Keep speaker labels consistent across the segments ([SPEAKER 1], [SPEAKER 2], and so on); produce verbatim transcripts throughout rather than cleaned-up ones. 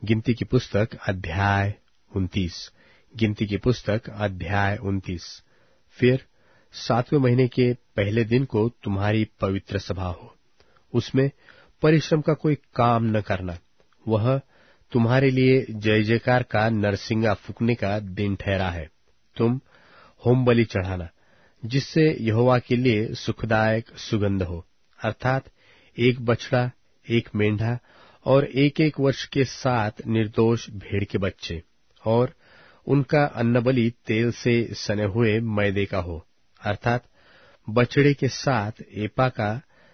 [SPEAKER 1] गिनती की पुस्तक अध्याय उनतीस। गिनती की पुस्तक अध्याय उनतीस। फिर सातवें महीने के पहले दिन को तुम्हारी पवित्र सभा हो, उसमें परिश्रम का कोई काम न करना। वह तुम्हारे लिए जय जयकार का नरसिंगा फूंकने का दिन ठहरा है। तुम होम बलि चढ़ाना, जिससे यहोवा के लिए सुखदायक सुगंध हो, अर्थात एक बछड़ा, एक मेंढा और एक एक वर्ष के सात निर्दोष भेड़ के बच्चे, और उनका अन्नबलि तेल से सने हुए मैदे का हो, अर्थात बछड़े के साथ एपा का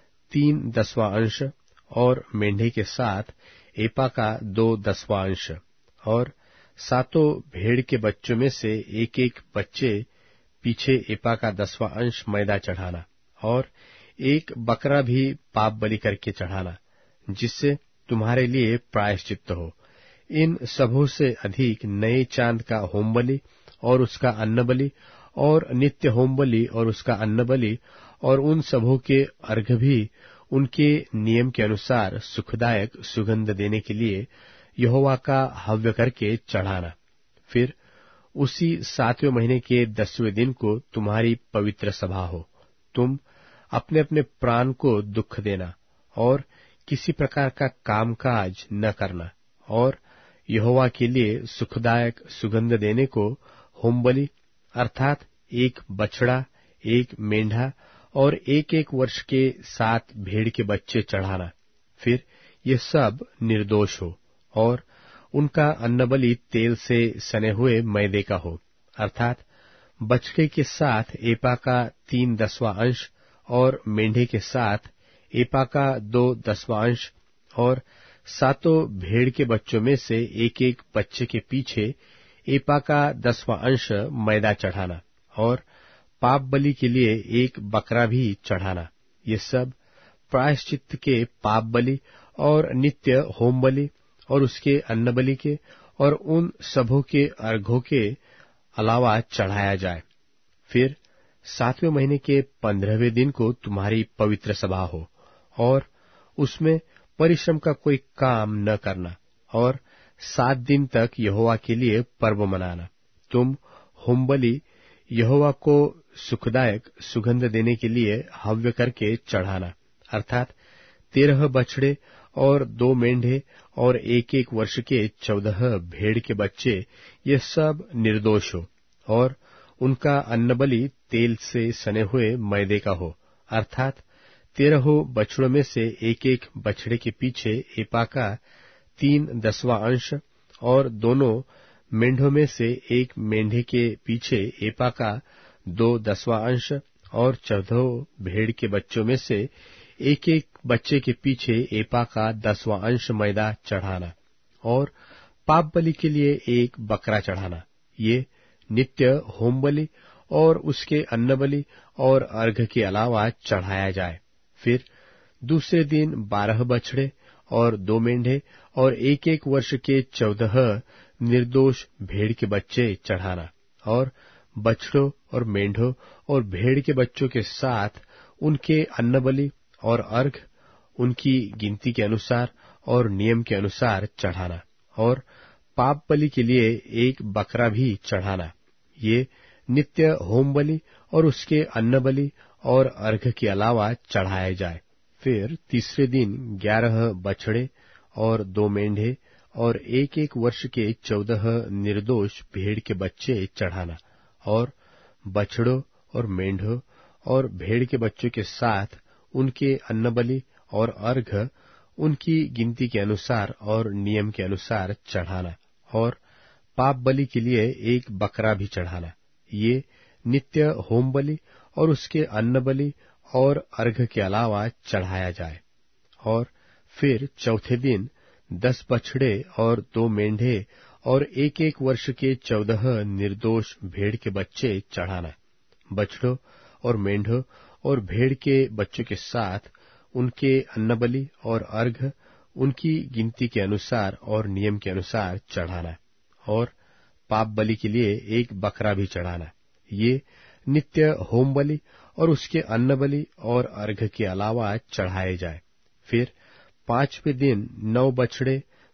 [SPEAKER 1] तीन दसवां अंश और मेंढे के साथ एपा का दो दसवां अंश, और सातों भेड़ के बच्चों में से एक एक बच्चे पीछे एपा का दसवां अंश मैदा चढ़ाना, और एक बकरा भी पाप बलि करके चढ़ाना, जिससे तुम्हारे लिए प्रायश्चित्त हो। इन सबों से अधिक नए चांद का होम बलि और उसका अन्न बलि, और नित्य होम बलि और उसका अन्न बलि, और उन सबों के अर्घ भी उनके नियम के अनुसार सुखदायक सुगंध देने के लिए यहोवा का हव्य करके चढ़ाना। फिर उसी सातवें महीने के दसवें दिन को तुम्हारी पवित्र सभा हो। तुम अपने अपने प्राण को दुख देना और किसी प्रकार का कामकाज न करना, और यहोवा के लिए सुखदायक सुगंध देने को होम बलि अर्थात एक बछड़ा, एक मेंढा और एक एक वर्ष के सात भेड़ के बच्चे चढ़ाना। फिर ये सब निर्दोष हो, और उनका अन्नबलि तेल से सने हुए मैदे का हो, अर्थात बछड़े के साथ एपा का तीन दसवां अंश और मेंढे के साथ एपा का दो दसवां अंश, और सातों भेड़ के बच्चों में से एक एक बच्चे के पीछे एपा का दसवां अंश मैदा चढ़ाना, और पाप बलि के लिए एक बकरा भी चढ़ाना। ये सब प्रायश्चित्त के पाप बलि और नित्य होम बलि और उसके अन्न बलि के और उन सबों के अर्घों के अलावा चढ़ाया जाए। फिर सातवें महीने के पंद्रहवें दिन को तुम्हारी पवित्र सभा हो, और उसमें परिश्रम का कोई काम न करना, और सात दिन तक यहोवा के लिए पर्व मनाना। तुम होम बलि यहोवा को सुखदायक सुगंध देने के लिए हव्य करके चढ़ाना, अर्थात तेरह बछड़े और दो मेंढे और एक एक वर्ष के चौदह भेड़ के बच्चे, ये सब निर्दोष हो, और उनका अन्नबलि तेल से सने हुए मैदे का हो, अर्थात तेरहों बछड़ों में से एक एक बछड़े के पीछे एपा का तीन दसवां अंश, और दोनों मेंढों में से एक मेंढे के पीछे एपा का दो दसवां अंश, और चौदह भेड़ के बच्चों में से एक एक बच्चे के पीछे एपा का दसवां अंश मैदा चढ़ाना, और पाप बलि के लिए एक बकरा चढ़ाना। ये नित्य होम बलि और उसके अन्न बलि और अर्घ के अलावा चढ़ाया जाए। फिर दूसरे दिन बारह बछड़े और दो मेंढे और एक एक वर्ष के चौदह निर्दोष भेड़ के बच्चे चढ़ाना, और बछड़ों और मेंढों और भेड़ के बच्चों के साथ उनके अन्न बलि और अर्घ उनकी गिनती के अनुसार और नियम के अनुसार चढ़ाना, और पाप बलि के लिए एक बकरा भी चढ़ाना। ये नित्य होम बलि और उसके अन्न बलि और अर्घ के अलावा चढ़ाया जाए। फिर तीसरे दिन ग्यारह बछड़े और दो मेंढे और एक एक वर्ष के चौदह निर्दोष भेड़ के बच्चे चढ़ाना, और बछड़ों और मेंढों और भेड़ के बच्चों के साथ उनके अन्न बलि और अर्घ उनकी गिनती के अनुसार और नियम के अनुसार चढ़ाना, और पाप बलि के लिए एक बकरा भी चढ़ाना। ये नित्य होम बलि और उसके अन्न बलि और अर्घ के अलावा चढ़ाया जाए। और फिर चौथे दिन दस बछड़े और दो मेंढे और एक एक वर्ष के चौदह निर्दोष भेड़ के बच्चे चढ़ाना। बछड़ों और मेंढों और भेड़ के बच्चों के साथ उनके अन्नबलि और अर्घ उनकी गिनती के अनुसार और नियम के अनुसार चढ़ाना, और पाप बलि के लिए एक बकरा भी चढ़ाना। ये नित्य होम बलि और उसके अन्न बलि और अर्घ के अलावा चढ़ाए जाए। फिर पांचवें दिन नौ बछड़े,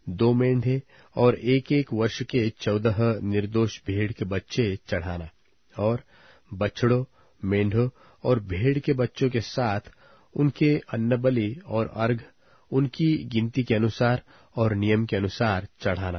[SPEAKER 1] दो मेंढे और एक एक वर्ष के चौदह निर्दोष भेड़ के बच्चे चढ़ाना, और बछड़ों, मेंढों और भेड़ के बच्चों के साथ उनके अन्नबलि और अर्घ उनकी गिनती के अनुसार और नियम के अनुसार चढ़ाना,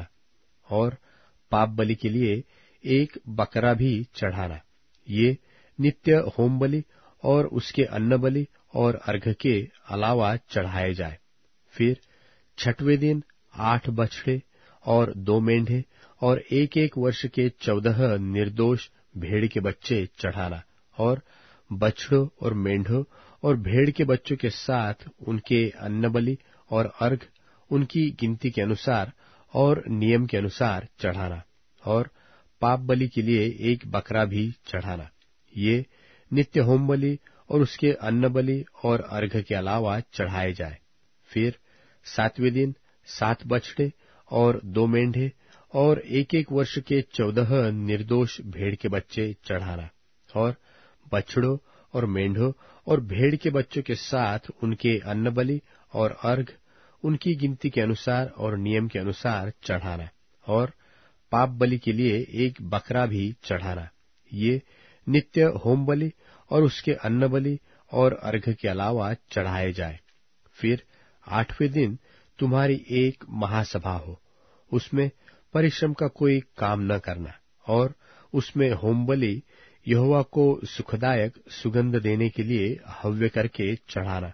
[SPEAKER 1] और पाप बलि के लिए एक बकरा भी चढ़ाना। ये नित्य होम बलि और उसके अन्नबलि और अर्घ के अलावा चढ़ाए जाए। फिर छठवें दिन आठ बछड़े और दो मेंढे और एक एक वर्ष के चौदह निर्दोष भेड़ के बच्चे चढ़ाना, और बछड़ों और मेंढों और भेड़ के बच्चों के साथ उनके अन्नबलि और अर्घ उनकी गिनती के अनुसार और नियम के अनुसार चढ़ाना, और पाप बलि के लिए एक बकरा भी चढ़ाना। ये नित्य होम बलि और उसके अन्नबलि और अर्घ के अलावा चढ़ाए जाए। फिर सातवें दिन सात बछड़े और दो मेंढे और एक एक वर्ष के चौदह निर्दोष भेड़ के बच्चे चढ़ाना, और बछड़ों और मेंढों और भेड़ के बच्चों के साथ उनके अन्नबलि और अर्घ उनकी गिनती के अनुसार और नियम के अनुसार चढ़ाना, और पाप बलि के लिए एक बकरा भी चढ़ाना। ये नित्य होम बलि और उसके अन्नबलि और अर्घ के अलावा चढ़ाए जाए। फिर आठवें दिन तुम्हारी एक महासभा हो, उसमें परिश्रम का कोई काम न करना, और उसमें होम बलि यहोवा को सुखदायक सुगंध देने के लिए हव्य करके चढ़ाना।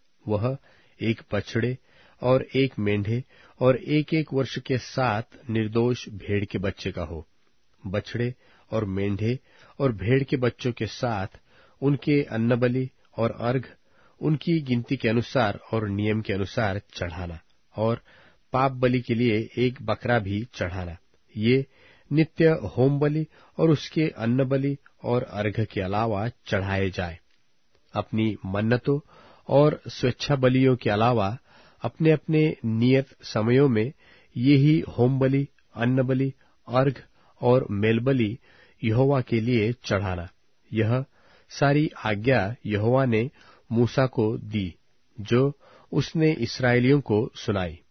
[SPEAKER 1] वह एक बछड़े और एक मेंढे और एक एक वर्ष के सात निर्दोष भेड़ के बच्चे का हो। बछड़े और मेंढे और भेड़ के बच्चों के साथ उनके अन्नबलि और अर्घ उनकी गिनती के अनुसार और नियम के अनुसार चढ़ाना, और पाप बलि के लिए एक बकरा भी चढ़ाना। ये नित्य होम बलि और उसके अन्नबलि और अर्घ के अलावा चढ़ाए जाए। अपनी मन्नतों और स्वेच्छा बलियों के अलावा अपने अपने नियत समयों में ये ही होम बलि, अन्नबलि, अर्घ और मेलबलि यहोवा के लिए चढ़ाना। यह सारी आज्ञा यहोवा ने मूसा को दी, जो उसने इस्राएलियों को सुनाई।